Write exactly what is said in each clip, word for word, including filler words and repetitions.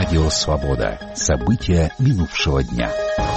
Радио «Свобода». События минувшего дня.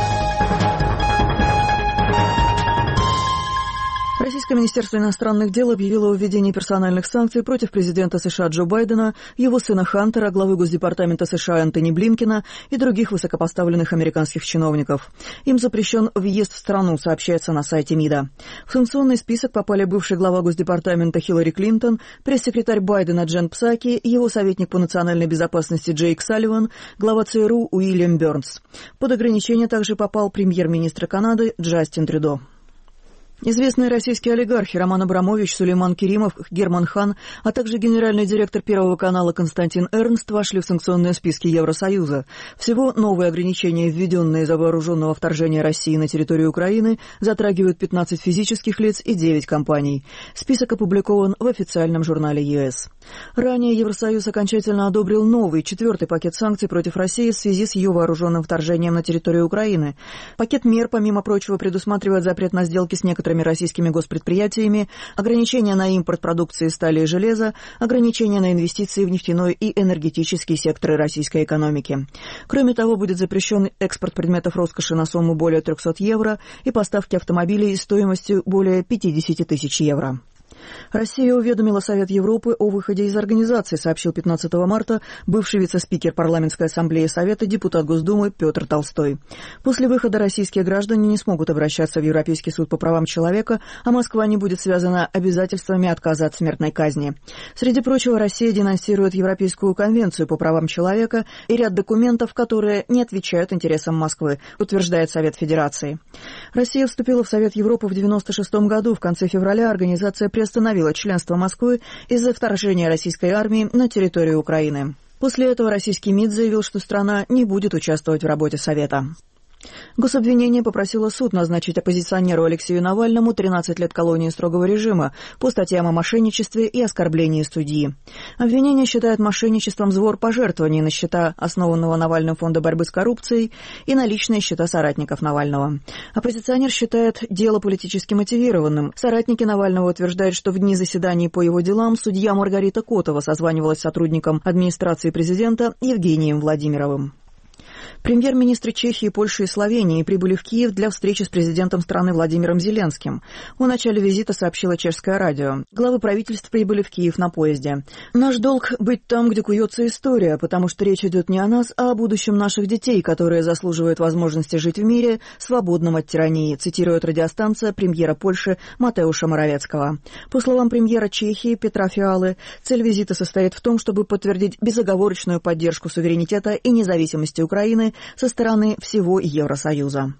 Российское министерство иностранных дел объявило о введении персональных санкций против президента США Джо Байдена, его сына Хантера, главы Госдепартамента США Энтони Блинкена и других высокопоставленных американских чиновников. Им запрещен въезд в страну, сообщается на сайте МИДа. В санкционный список попали бывший глава Госдепартамента Хиллари Клинтон, пресс-секретарь Байдена Джен Псаки, его советник по национальной безопасности Джейк Салливан, глава ЦРУ Уильям Бёрнс. Под ограничение также попал премьер-министр Канады Джастин Трюдо. Известные российские олигархи Роман Абрамович, Сулейман Керимов, Герман Хан, а также генеральный директор Первого канала Константин Эрнст вошли в санкционные списки Евросоюза. Всего новые ограничения, введенные из-за вооруженного вторжения России на территорию Украины, затрагивают пятнадцать физических лиц и девять компаний. Список опубликован в официальном журнале ЕС. Ранее Евросоюз окончательно одобрил новый, четвертый пакет санкций против России в связи с ее вооруженным вторжением на территорию Украины. Пакет мер, помимо прочего, предусматривает запрет на сделки с некоторыми российскими госпредприятиями, ограничения на импорт продукции стали и железа, ограничения на инвестиции в нефтяной и энергетические секторы российской экономики. Кроме того, будет запрещен экспорт предметов роскоши на сумму более трехсот евро и поставки автомобилей стоимостью более пятьдесят тысяч евро. Россия уведомила Совет Европы о выходе из организации, сообщил пятнадцатого марта бывший вице-спикер Парламентской ассамблеи Совета, депутат Госдумы Петр Толстой. После выхода российские граждане не смогут обращаться в Европейский суд по правам человека, а Москва не будет связана обязательствами отказа от смертной казни. Среди прочего, Россия денонсирует Европейскую конвенцию по правам человека и ряд документов, которые не отвечают интересам Москвы, утверждает Совет Федерации. Россия вступила в Совет Европы в девяносто шестом году. В конце февраля организация приостановила членство Москвы из-за вторжения российской армии на территорию Украины. После этого российский МИД заявил, что страна не будет участвовать в работе Совета. Гособвинение попросило суд назначить оппозиционеру Алексею Навальному тринадцать лет колонии строгого режима по статьям о мошенничестве и оскорблении судьи. Обвинение считает мошенничеством сбор пожертвований на счета основанного Навальным фонда борьбы с коррупцией и на личные счета соратников Навального. Оппозиционер считает дело политически мотивированным. Соратники Навального утверждают, что в дни заседаний по его делам судья Маргарита Котова созванивалась с сотрудником администрации президента Евгением Владимировым. Премьер-министры Чехии, Польши и Словении прибыли в Киев для встречи с президентом страны Владимиром Зеленским. О начале визита сообщило чешское радио. Главы правительств прибыли в Киев на поезде. «Наш долг — быть там, где куется история, потому что речь идет не о нас, а о будущем наших детей, которые заслуживают возможности жить в мире, свободном от тирании», цитирует радиостанция премьера Польши Матеуша Моровецкого. По словам премьера Чехии Петра Фиалы, цель визита состоит в том, чтобы подтвердить безоговорочную поддержку суверенитета и независимости Украины со стороны всего Евросоюза.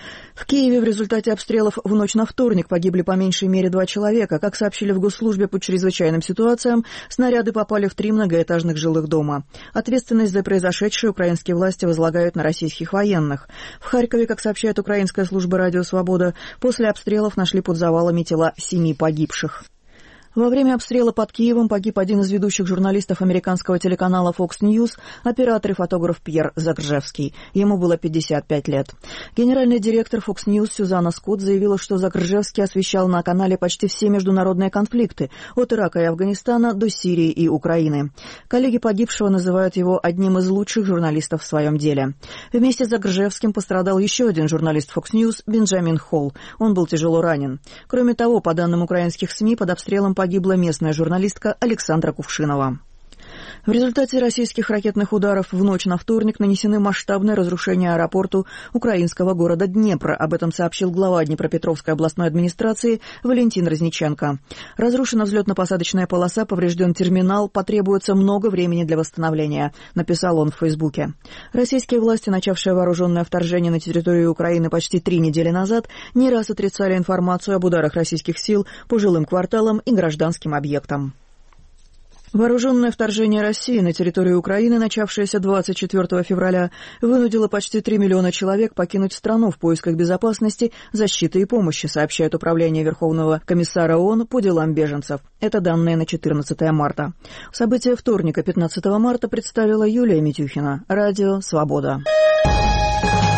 В Киеве в результате обстрелов в ночь на вторник погибли по меньшей мере два человека. Как сообщили в Госслужбе по чрезвычайным ситуациям, снаряды попали в три многоэтажных жилых дома. Ответственность за произошедшее украинские власти возлагают на российских военных. В Харькове, как сообщает украинская служба «Радио Свобода», после обстрелов нашли под завалами тела семи погибших. Во время обстрела под Киевом погиб один из ведущих журналистов американского телеканала Fox News, оператор и фотограф Пьер Загржевский. Ему было пятьдесят пять лет. Генеральный директор Fox News Сюзанна Скотт заявила, что Загржевский освещал на канале почти все международные конфликты, от Ирака и Афганистана до Сирии и Украины. Коллеги погибшего называют его одним из лучших журналистов в своем деле. Вместе с Загржевским пострадал еще один журналист Fox News Бенджамин Холл. Он был тяжело ранен. Кроме того, по данным украинских СМИ, под обстрелом погиб погибла местная журналистка Александра Кувшинова. В результате российских ракетных ударов в ночь на вторник нанесены масштабные разрушения аэропорту украинского города Днепра. Об этом сообщил глава Днепропетровской областной администрации Валентин Разниченко. Разрушена взлетно-посадочная полоса, поврежден терминал, потребуется много времени для восстановления, написал он в Фейсбуке. Российские власти, начавшие вооруженное вторжение на территорию Украины почти три недели назад, не раз отрицали информацию об ударах российских сил по жилым кварталам и гражданским объектам. Вооруженное вторжение России на территорию Украины, начавшееся двадцать четвёртого февраля, вынудило почти три миллиона человек покинуть страну в поисках безопасности, защиты и помощи, сообщает Управление Верховного комиссара ООН по делам беженцев. Это данные на четырнадцатое марта. События вторника, пятнадцатого марта, представила Юлия Митюхина. Радио «Свобода».